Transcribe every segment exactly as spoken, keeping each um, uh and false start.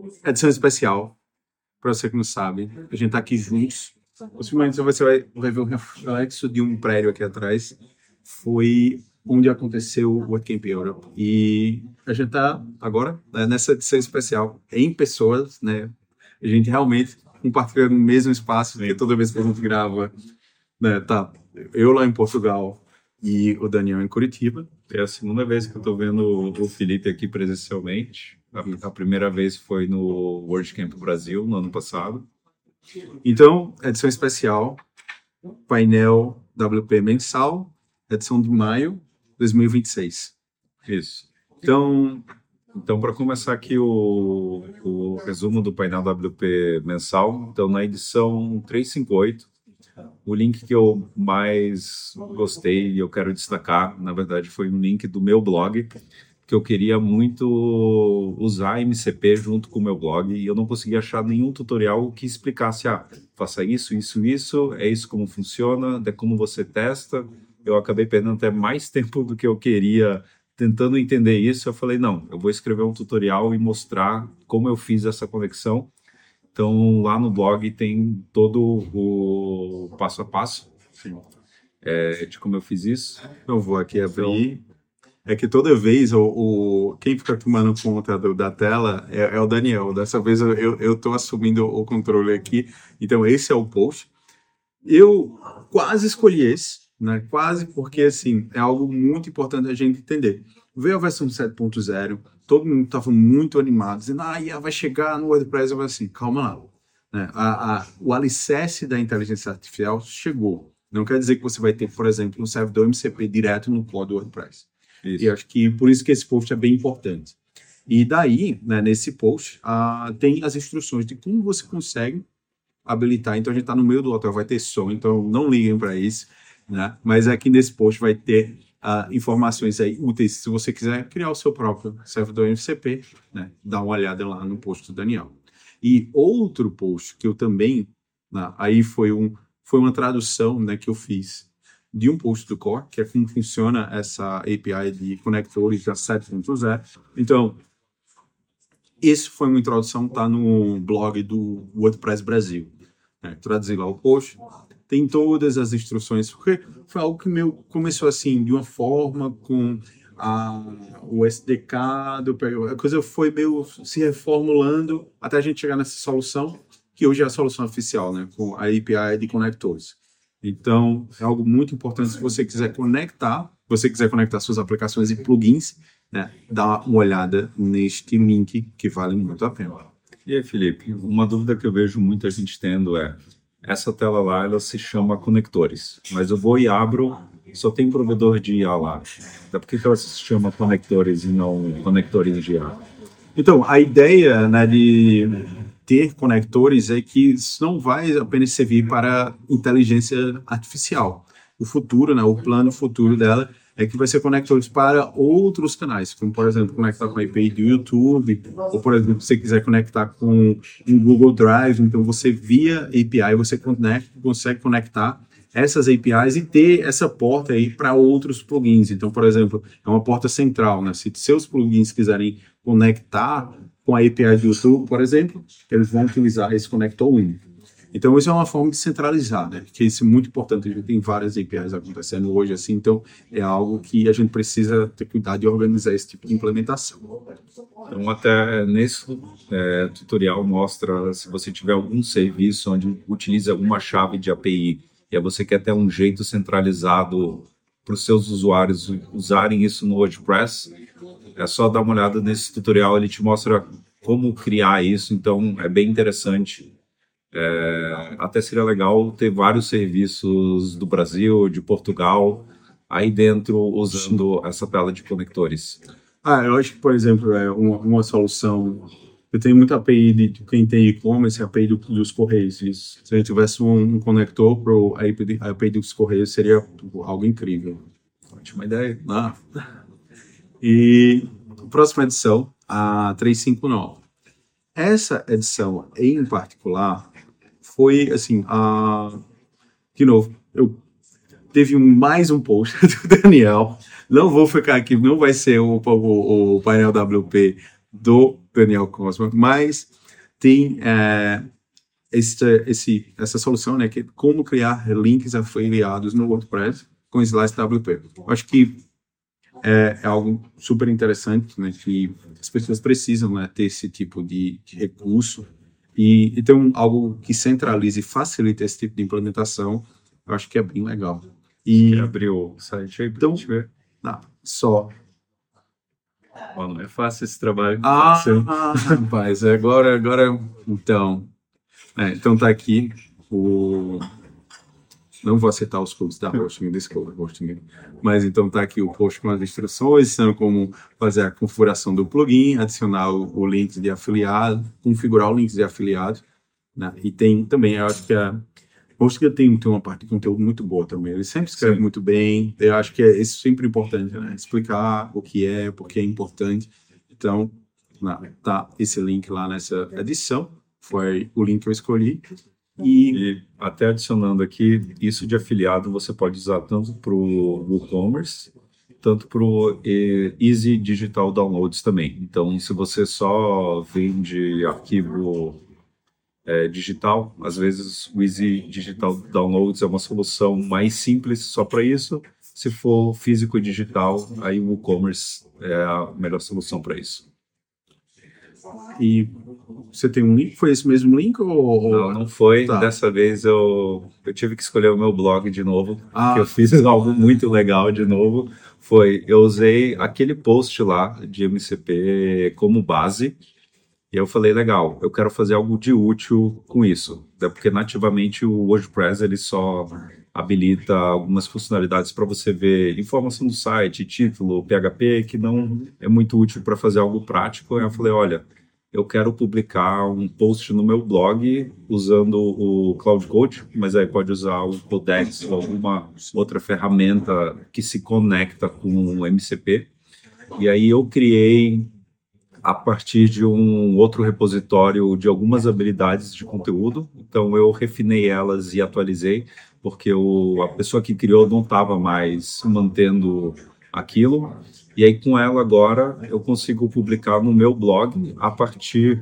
edição especial, para você que não sabe, a gente tá aqui juntos. Possivelmente você vai, vai ver o reflexo de um prédio aqui atrás. Foi onde aconteceu o WordCamp Europe. E a gente tá agora, né, nessa edição especial, em pessoas, né? A gente realmente compartilha no mesmo espaço, porque toda vez que a gente grava, né, tá eu lá em Portugal e o Daniel em Curitiba. É a segunda vez que eu tô vendo o Felipe aqui presencialmente. A, a primeira vez foi no WordCamp Brasil, no ano passado. Então, edição especial, painel W P mensal, edição de maio de dois mil e vinte e seis. Isso. Então, então para começar aqui o, o resumo do painel W P mensal, então na edição trezentos e cinquenta e oito, o link que eu mais gostei e eu quero destacar, na verdade, foi um link do meu blog, que eu queria muito usar M C P junto com o meu blog e eu não conseguia achar nenhum tutorial que explicasse, ah, faça isso, isso, isso, é isso como funciona, é como você testa. Eu acabei perdendo até mais tempo do que eu queria tentando entender isso. Eu falei, não, eu vou escrever um tutorial e mostrar como eu fiz essa conexão. Então, lá no blog tem todo o passo a passo é, de como eu fiz isso. Eu vou aqui abrir. É que toda vez o, o quem fica tomando conta do, da tela é, é o Daniel. Dessa vez eu, eu, eu tô assumindo o controle aqui. Então, esse é o post. Eu quase escolhi esse, né? Quase, porque assim, é algo muito importante a gente entender. Veio a versão sete ponto zero, todo mundo estava muito animado, dizendo, ah, yeah, vai chegar no WordPress. Eu falei assim, calma lá. Né? A, a, o alicerce da inteligência artificial chegou. Não quer dizer que você vai ter, por exemplo, um servidor M C P direto no core do WordPress. Isso. E acho que por isso que esse post é bem importante. E daí, né, nesse post, uh, tem as instruções de como você consegue habilitar. Então, a gente está no meio do hotel, vai ter som, então não liguem para isso. Né? Mas aqui nesse post vai ter uh, informações aí úteis. Se você quiser criar o seu próprio servidor M C P, né, dá uma olhada lá no post do Daniel. E outro post que eu também, né, aí foi, um, foi uma tradução, né, que eu fiz de um post do Core, que é como funciona essa A P I de conectores da sete ponto zero. Então, esse foi uma introdução, tá no blog do WordPress Brasil. É, traduzi lá o post, tem todas as instruções, porque foi algo que meu, começou assim, de uma forma com a, o S D K, do, a coisa foi meio se reformulando até a gente chegar nessa solução, que hoje é a solução oficial, né, com a A P I de conectores. Então, é algo muito importante se você quiser conectar, se você quiser conectar suas aplicações e plugins, né, dá uma olhada neste link que vale muito a pena. E aí, Felipe, uma dúvida que eu vejo muita gente tendo é, essa tela lá, ela se chama conectores, mas eu vou e abro, só tem provedor de I A lá. Então, por que ela se chama conectores e não conectores de I A? Então, a ideia, né, de ter conectores é que isso não vai apenas servir para inteligência artificial. O futuro, né, o plano futuro dela é que vai ser conectores para outros canais, como, por exemplo, conectar com a A P I do YouTube, ou, por exemplo, se você quiser conectar com um Google Drive, então você, via A P I, você conecta, consegue conectar essas A P Is e ter essa porta aí para outros plugins. Então, por exemplo, é uma porta central, né? Se seus plugins quiserem conectar com a A P I do YouTube, por exemplo, eles vão utilizar esse conector único. Então, isso é uma forma de centralizar, né? Que isso é muito importante. A gente tem várias A P Is acontecendo hoje, assim, então é algo que a gente precisa ter cuidado de organizar esse tipo de implementação. Então, até nesse é, tutorial mostra, se você tiver algum serviço onde utiliza alguma chave de A P I e aí você quer ter um jeito centralizado para os seus usuários usarem isso no WordPress, é só dar uma olhada nesse tutorial, ele te mostra como criar isso, então é bem interessante. É, até seria legal ter vários serviços do Brasil, de Portugal, aí dentro usando essa tela de conectores. Ah, eu acho que, por exemplo, é uma, uma solução. Eu tenho muita A P I de quem tem e-commerce, A P I do, dos Correios. Isso. Se a gente tivesse um, um conector para a A P I dos Correios, seria algo incrível. Ótima ideia. Ah. E a próxima edição, a trezentos e cinquenta e nove. Essa edição em particular foi, assim, a... de novo, eu teve mais um post do Daniel. Não vou ficar aqui, não vai ser o, o, o painel W P do Daniel Cosma, mas tem é, esse, esse, essa solução, né, que é como criar links afiliados no WordPress com Slice W P. Eu acho que é, é algo super interessante, né, que as pessoas precisam, né, ter esse tipo de, de recurso e, e ter um, algo que centralize e facilite esse tipo de implementação. Eu acho que é bem legal. E Quer abrir o site aí pra então, gente ver? Não, só. Oh, não é fácil esse trabalho. Ah, rapaz, agora, agora, então, é, então tá aqui o, não vou aceitar os codes da hosting, desculpa, hosting, mas então tá aqui o post com as instruções, sendo como fazer a configuração do plugin, adicionar o, o link de afiliado, configurar o link de afiliado, né? E tem também, eu acho que a Hosting tem, tem uma parte de conteúdo muito boa também. Ele sempre escreve Sim. muito bem. Eu acho que é isso sempre importante, né? Explicar o que é, por que é importante. Então, não, tá esse link lá nessa edição. Foi o link que eu escolhi. E, e até adicionando aqui, isso de afiliado você pode usar tanto para o WooCommerce, tanto para o Easy Digital Downloads também. Então, se você só vende arquivo É, digital, às vezes o Easy Digital Downloads é uma solução mais simples só para isso. Se for físico e digital, aí o e-commerce é a melhor solução para isso. E você tem um link? Foi esse mesmo link? Ou... Não, não foi. Tá. Dessa vez eu, eu tive que escolher o meu blog de novo, ah. que eu fiz algo muito legal de novo. Foi, eu usei aquele post lá de M C P como base. E eu falei, legal, eu quero fazer algo de útil com isso. Até porque nativamente o WordPress ele só habilita algumas funcionalidades para você ver informação do site, título, P H P, que não é muito útil para fazer algo prático. Aí eu falei, olha, eu quero publicar um post no meu blog usando o Cloud Code, mas aí pode usar o Codex ou alguma outra ferramenta que se conecta com o M C P. E aí eu criei a partir de um outro repositório de algumas habilidades de conteúdo. Então, eu refinei elas e atualizei, porque o, a pessoa que criou não estava mais mantendo aquilo. E aí, com ela agora, eu consigo publicar no meu blog a partir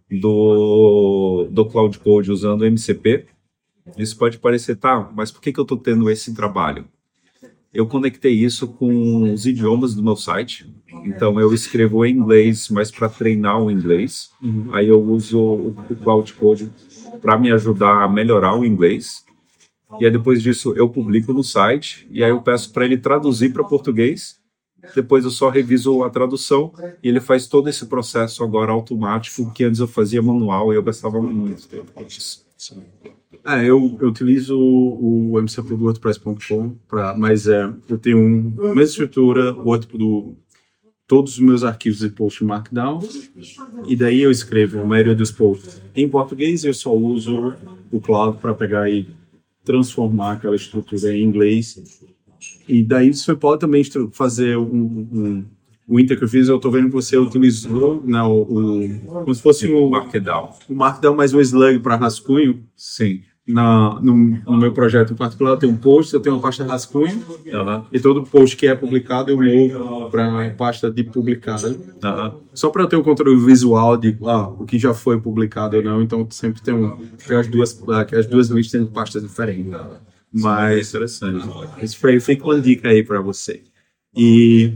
do, do Cloud Code usando o M C P. Isso pode parecer, tá, mas por que, que eu estou tendo esse trabalho? Eu conectei isso com os idiomas do meu site. Então, eu escrevo em inglês, mas para treinar o inglês. Uhum. Aí eu uso o, o Cloud Code para me ajudar a melhorar o inglês. E aí, depois disso, eu publico no site. E aí eu peço para ele traduzir para português. Depois eu só reviso a tradução. E ele faz todo esse processo agora automático, que antes eu fazia manual e eu gastava muito tempo com isso. É, eu, eu utilizo o, o M C P do WordPress ponto com, mas é, eu tenho um, a mesma estrutura, o outro do todos os meus arquivos de post em Markdown, e daí eu escrevo a maioria dos posts em português, eu só uso o Cloud para pegar e transformar aquela estrutura em inglês. E daí você pode também fazer um, um, o Inter que eu fiz, eu estou vendo que você utilizou não, o, como se fosse o Markdown, o Markdown mais um slug para rascunho. Sim. Na, no, no meu projeto em particular, eu tenho um post, eu tenho uma pasta rascunho, uhum. e todo post que é publicado eu movo para a pasta de publicado. Uhum. Só para ter o controle visual de ah, o que já foi publicado ou não, então sempre tem, um, tem as, duas, as duas listas em pastas diferentes. Mas é interessante. Isso foi, fica uma dica aí para você. E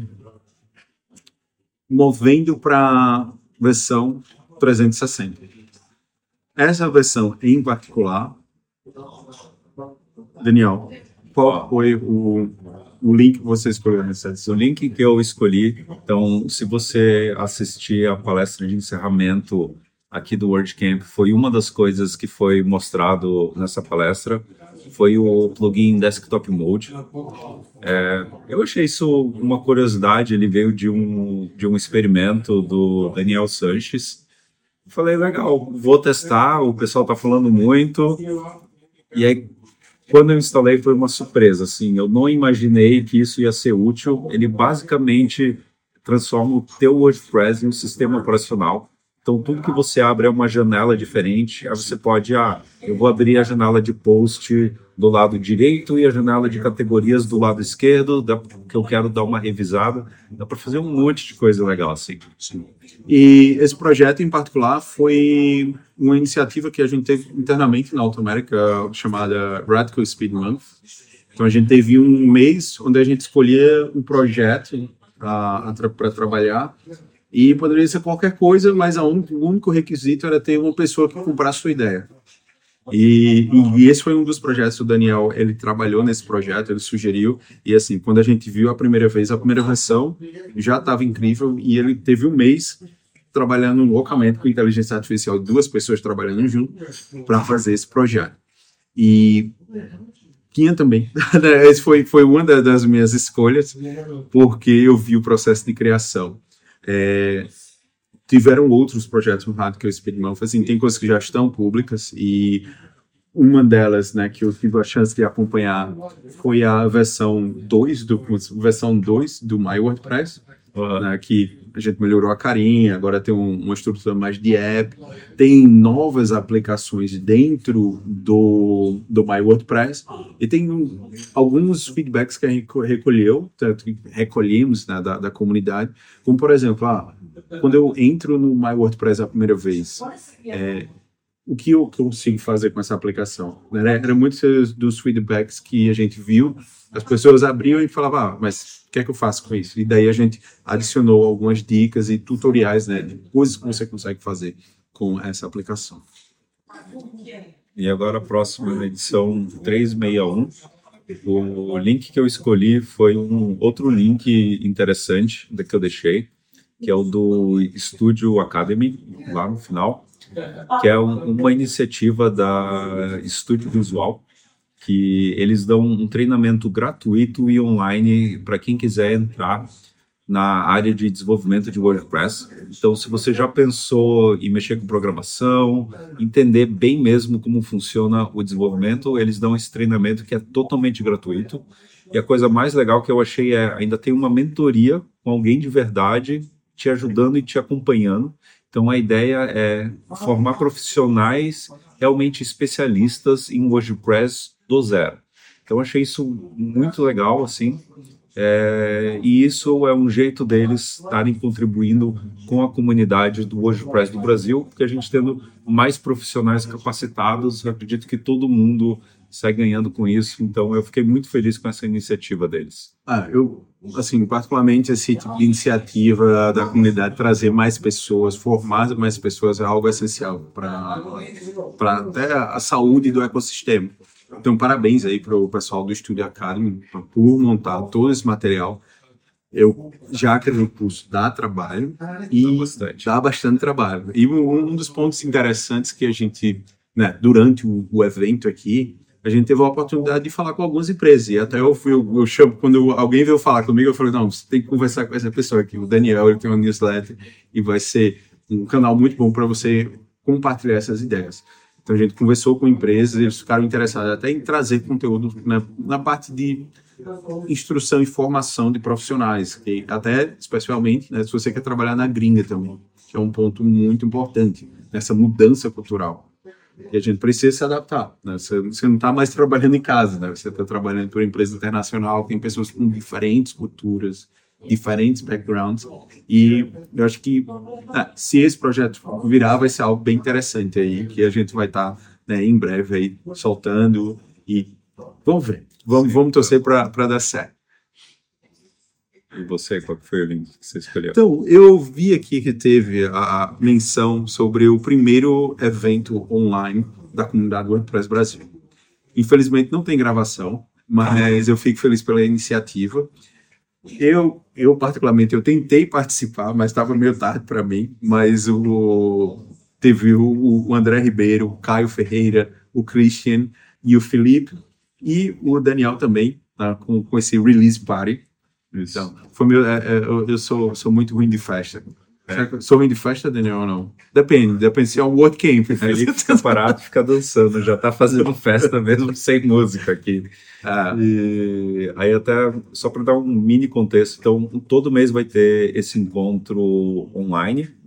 movendo para a versão trezentos e sessenta. Essa versão em particular, Daniel, qual foi o, o link que você escolheu nessa edição? O link que eu escolhi, então, se você assistir a palestra de encerramento aqui do WordCamp, foi uma das coisas que foi mostrado nessa palestra, foi o plugin Desktop Mode. É, eu achei isso uma curiosidade, ele veio de um, de um experimento do Daniel Sanches. Falei, legal, vou testar, o pessoal tá falando muito. E aí, quando eu instalei, foi uma surpresa, assim, eu não imaginei que isso ia ser útil. Ele basicamente transforma o teu WordPress em um sistema operacional. Então, tudo que você abre é uma janela diferente. Aí você pode, ah, eu vou abrir a janela de post do lado direito e a janela de categorias do lado esquerdo, dá, que eu quero dar uma revisada. Dá para fazer um monte de coisa legal assim. Sim. E esse projeto em particular foi uma iniciativa que a gente teve internamente na Autoamérica, chamada Radical Speed Month. Então a gente teve um mês onde a gente escolhia um projeto para trabalhar, e poderia ser qualquer coisa, mas a un, o único requisito era ter uma pessoa que comprasse a sua ideia. E, e esse foi um dos projetos. O Daniel, ele trabalhou nesse projeto, ele sugeriu, e assim, quando a gente viu a primeira vez, a primeira versão já estava incrível, e ele teve um mês trabalhando loucamente com inteligência artificial, duas pessoas trabalhando junto para fazer esse projeto. E tinha também, esse foi, foi uma das minhas escolhas, porque eu vi o processo de criação. É, tiveram outros projetos no Radical Speed Month, assim, tem coisas que já estão públicas, e uma delas, né, que eu tive a chance de acompanhar foi a versão dois do, versão dois do MyWordPress, uhum. né, que a gente melhorou a carinha, agora tem um, uma estrutura mais de app, tem novas aplicações dentro do, do MyWordPress, e tem um, alguns feedbacks que a gente recolheu, recolhemos, né, da, da comunidade, como por exemplo, ah, quando eu entro no MyWordPress a primeira vez, é, o que eu consigo fazer com essa aplicação? Era, era muitos dos feedbacks que a gente viu, as pessoas abriam e falavam, ah, mas o que é que eu faço com isso? E daí a gente adicionou algumas dicas e tutoriais, né, de coisas que você consegue fazer com essa aplicação. E agora a próxima edição trezentos e sessenta e um, o link que eu escolhi foi um outro link interessante que eu deixei, que é o do Studio Academy, lá no final, que é um, uma iniciativa da Estúdio Visual, que eles dão um treinamento gratuito e online para quem quiser entrar na área de desenvolvimento de WordPress. Então, se você já pensou em mexer com programação, entender bem mesmo como funciona o desenvolvimento, eles dão esse treinamento que é totalmente gratuito. E a coisa mais legal que eu achei é ainda tem uma mentoria com alguém de verdade te ajudando e te acompanhando. Então, a ideia é formar profissionais realmente especialistas em WordPress do zero. Então, achei isso muito legal, assim, é, e isso é um jeito deles estarem contribuindo com a comunidade do WordPress do Brasil, porque a gente tendo mais profissionais capacitados, eu acredito que todo mundo sai ganhando com isso. Então, eu fiquei muito feliz com essa iniciativa deles. Ah, eu, assim, particularmente esse tipo de iniciativa da comunidade, trazer mais pessoas, formar mais pessoas é algo essencial para para até a saúde do ecossistema. Então, parabéns aí para o pessoal do Studio Academy por montar todo esse material. Eu já acredito que isso dá trabalho e dá bastante. dá bastante trabalho. E um dos pontos interessantes que a gente, né, durante o, o evento aqui, a gente teve a oportunidade de falar com algumas empresas. E até eu fui, eu, eu chamo, quando alguém veio falar comigo, eu falei, não, você tem que conversar com essa pessoa aqui. O Daniel, ele tem uma newsletter e vai ser um canal muito bom para você compartilhar essas ideias. Então, a gente conversou com empresas, eles ficaram interessados até em trazer conteúdo, né, na parte de instrução e formação de profissionais, que até, especialmente, né, se você quer trabalhar na gringa também, que é um ponto muito importante nessa mudança cultural. E a gente precisa se adaptar, né? Você, você não está mais trabalhando em casa, né? Você está trabalhando por uma empresa internacional, tem pessoas com diferentes culturas, diferentes backgrounds, e eu acho que ah, se esse projeto virar, vai ser algo bem interessante aí, que a gente vai estar, tá, né, em breve aí soltando, e vamos ver, vamos, vamos torcer para dar certo. E você, qual foi o link que você escolheu? Então, eu vi aqui que teve a menção sobre o primeiro evento online da comunidade WordPress Brasil. Infelizmente não tem gravação, mas eu fico feliz pela iniciativa. Eu, eu particularmente, eu tentei participar, mas estava meio tarde para mim, mas o, teve o, o André Ribeiro, o Caio Ferreira, o Christian e o Felipe, e o Daniel também, tá, com, com esse release party. Isso. Então, foi meu, é, é, eu, eu sou, sou muito ruim de festa. É. Sou ruim de festa, Daniel, ou não? Depende, depende se é um WordCamp. Ele fica parado, fica dançando, já tá fazendo festa mesmo sem música aqui. Ah. E aí até, só para dar um mini contexto, então todo mês vai ter esse encontro online,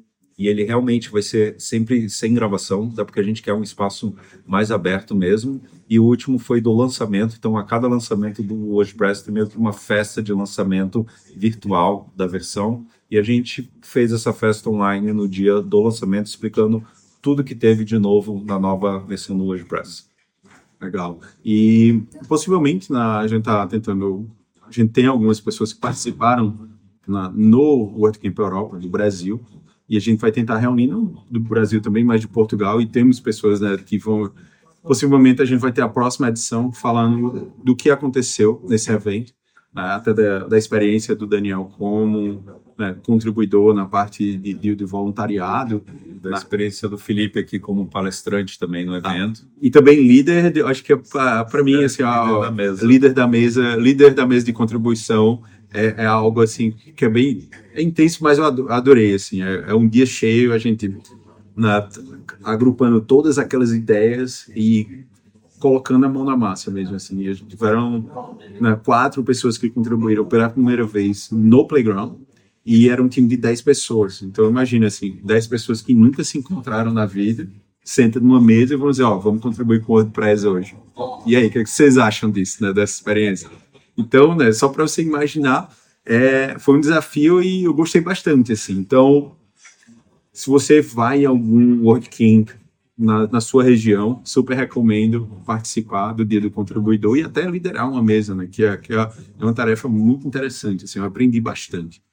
e ele realmente vai ser sempre sem gravação, até porque a gente quer um espaço mais aberto mesmo. E o último foi do lançamento, então a cada lançamento do WordPress tem meio que uma festa de lançamento virtual da versão, e a gente fez essa festa online no dia do lançamento, explicando tudo que teve de novo na nova versão do WordPress. Legal. E possivelmente na, a gente está tentando, a gente tem algumas pessoas que participaram na, no WordCamp Europa, do Brasil, e a gente vai tentar reunir, não do Brasil também, mas de Portugal, e temos pessoas, né, que vão, possivelmente a gente vai ter a próxima edição falando do que aconteceu nesse evento, né, até da, da experiência do Daniel como, né, contribuidor na parte de, de, de voluntariado. Da na... experiência do Felipe aqui como palestrante também no evento. Ah, e também líder, de, acho que para mim, é, assim, líder, a, da mesa. líder da mesa, líder da mesa de contribuição, é, é algo assim que é bem é intenso, mas eu adorei, assim, é, é um dia cheio, a gente na, agrupando todas aquelas ideias e colocando a mão na massa mesmo, assim. E tiveram, né, quatro pessoas que contribuíram pela primeira vez no Playground, e era um time de dez pessoas. Então imagina, assim, dez pessoas que nunca se encontraram na vida, sentam numa mesa e vão dizer, ó, oh, vamos contribuir com o WordPress hoje. E aí, o que, é que vocês acham disso, né, dessa experiência? Então, né, só para você imaginar, é, foi um desafio e eu gostei bastante, assim. Então, se você vai em algum WordCamp na, na sua região, super recomendo participar do Dia do Contribuidor e até liderar uma mesa, né, que, é, que é uma tarefa muito interessante, assim, eu aprendi bastante.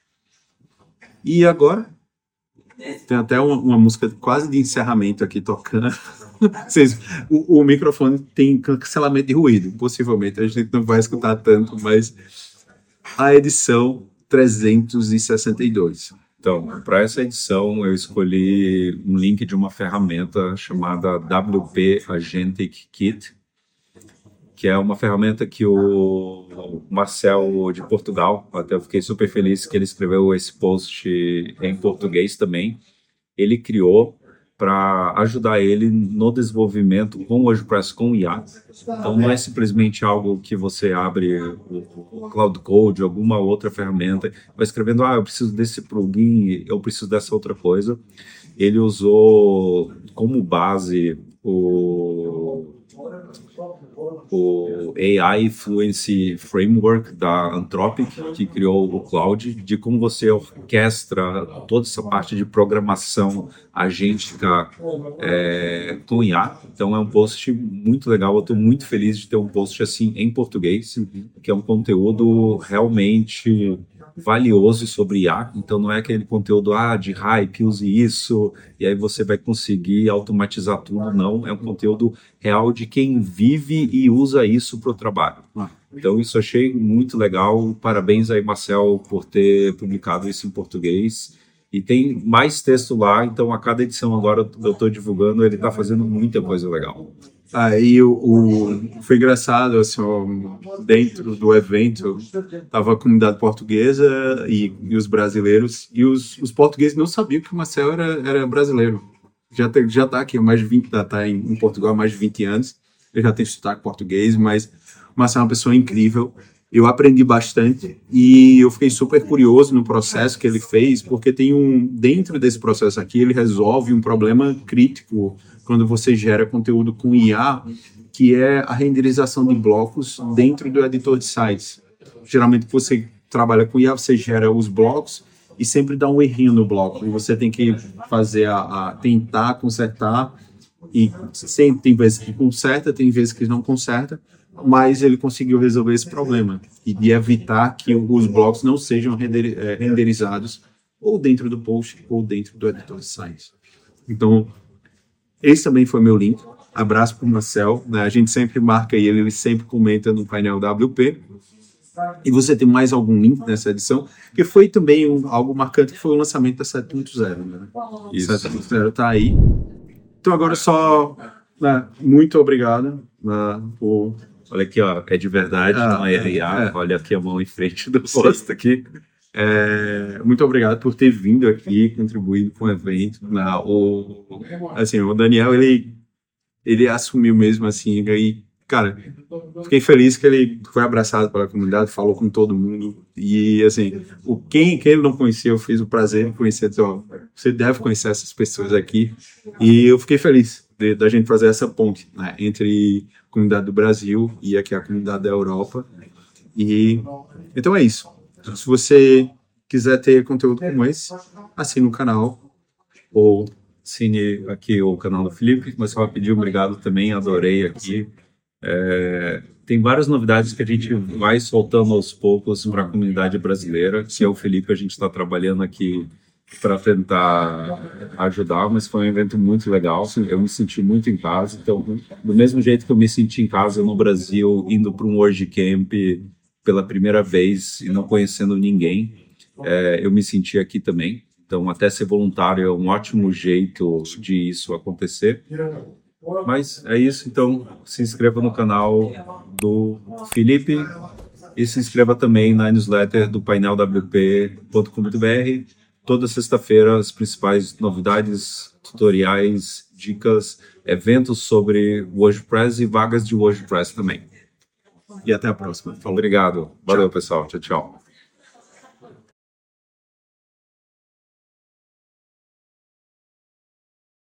E agora, tem até uma, uma música quase de encerramento aqui tocando. Vocês, o, o microfone tem cancelamento de ruído, possivelmente a gente não vai escutar tanto, mas a edição trezentos e sessenta e dois. Então, para essa edição eu escolhi um link de uma ferramenta chamada W P Agentic Kit, que é uma ferramenta que o Marcel de Portugal, até eu fiquei super feliz que ele escreveu esse post em português também, ele criou para ajudar ele no desenvolvimento com o WordPress com I A. Então não é simplesmente algo que você abre o, o Cloud Code, alguma outra ferramenta, vai escrevendo, ah, eu preciso desse plugin, eu preciso dessa outra coisa. Ele usou como base o o A I Fluency Framework da Anthropic, que criou o Cloud, de como você orquestra toda essa parte de programação agêntica é, com I A. Então é um post muito legal, eu estou muito feliz de ter um post assim em português, que é um conteúdo realmente valioso sobre I A, então não é aquele conteúdo ah, de hype, use isso, e aí você vai conseguir automatizar tudo, não, é um conteúdo real de quem vive e usa isso para o trabalho. Então isso eu achei muito legal, parabéns aí Marcel por ter publicado isso em português, e tem mais texto lá, então a cada edição agora eu estou divulgando, ele está fazendo muita coisa legal. Aí o, o, foi engraçado, assim, ó, dentro do evento estava a comunidade portuguesa e, e os brasileiros, e os, os portugueses não sabiam que o Marcel era, era brasileiro. Já está já tá aqui há mais de vinte, já está em, em Portugal há mais de vinte anos, ele já tem sotaque português, mas o Marcel é uma pessoa incrível. Eu aprendi bastante e eu fiquei super curioso no processo que ele fez, porque tem um, dentro desse processo aqui, ele resolve um problema crítico quando você gera conteúdo com I A, que é a renderização de blocos dentro do editor de sites. Geralmente, você trabalha com I A, você gera os blocos e sempre dá um errinho no bloco. E você tem que fazer a, a tentar consertar, e sempre tem vezes que conserta, tem vezes que não conserta, mas ele conseguiu resolver esse problema e de evitar que os blocos não sejam render, é, renderizados ou dentro do post ou dentro do editor de sites. Então, esse também foi meu link. Abraço para o Marcel, né? A gente sempre marca ele, ele sempre comenta no painel W P. E você tem mais algum link nessa edição? Que foi também um, algo marcante, que foi o lançamento da sete ponto zero. Né? Isso. sete ponto zero está aí. Então agora só, né, muito obrigado, né, por... Olha aqui, ó, é de verdade, ah, não é I A. É. Olha aqui a mão em frente do posto aqui. É, muito obrigado por ter vindo aqui, contribuído com o evento. Na, o, assim, o Daniel, ele, ele assumiu mesmo assim, e cara, fiquei feliz que ele foi abraçado pela comunidade, falou com todo mundo. E, assim, o, quem, quem ele não conhecia, eu fiz o prazer de conhecer. Então, você deve conhecer essas pessoas aqui. E eu fiquei feliz de, da gente fazer essa ponte, né, entre a comunidade do Brasil e aqui a comunidade da Europa. E, então é isso. Então, se você quiser ter conteúdo como esse, assine o canal ou assine aqui o canal do Felipe, mas só pedir obrigado também, adorei aqui. É, tem várias novidades que a gente vai soltando aos poucos para a comunidade brasileira, que eu e o Felipe, a gente está trabalhando aqui para tentar ajudar, mas foi um evento muito legal, eu me senti muito em casa, então do mesmo jeito que eu me senti em casa no Brasil, indo para um WordCamp pela primeira vez e não conhecendo ninguém, é, eu me senti aqui também. Então, até ser voluntário é um ótimo jeito de isso acontecer. Mas é isso, então se inscreva no canal do Felipe e se inscreva também na newsletter do painel w p ponto com ponto b r. Toda sexta-feira, as principais novidades, tutoriais, dicas, eventos sobre WordPress e vagas de WordPress também. E até a próxima. Falou. Obrigado. Valeu, pessoal. Tchau, tchau.